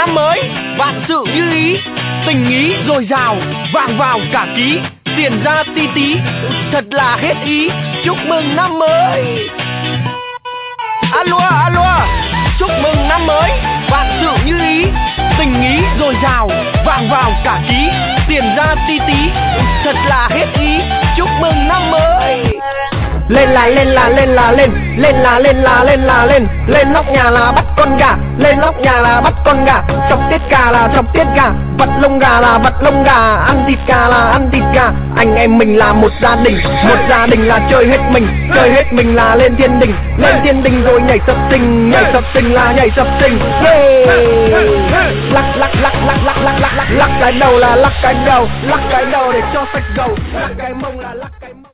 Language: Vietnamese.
năm mới, vạn sự như ý, tình ý dồi dào, vàng vào cả ký, tiền ra tí tí, thật là hết ý. Chúc mừng năm mới. Alo alo, chúc mừng năm mới, vạn sự như ý, tình ý dồi dào, vàng vào cả ký, tiền ra tí tí, thật là hết ý. Chúc mừng năm mới. Lên là lên là lên là lên, lên là lên là lên là lên, lên nóc nhà là bắt con gà, lên nóc nhà là bắt con gà, chọc tiết gà là chọc tiết gà, vặt lông gà là vặt lông gà, ăn thịt gà là ăn thịt gà. Anh em mình là một gia đình là chơi hết mình là lên thiên đình rồi nhảy sập sinh là nhảy sập sinh. Lắc lắc lắc lắc lắc lắc lắc lắc, lắc cái đầu là lắc cái đầu để cho sạch dầu, lắc cái mông là lắc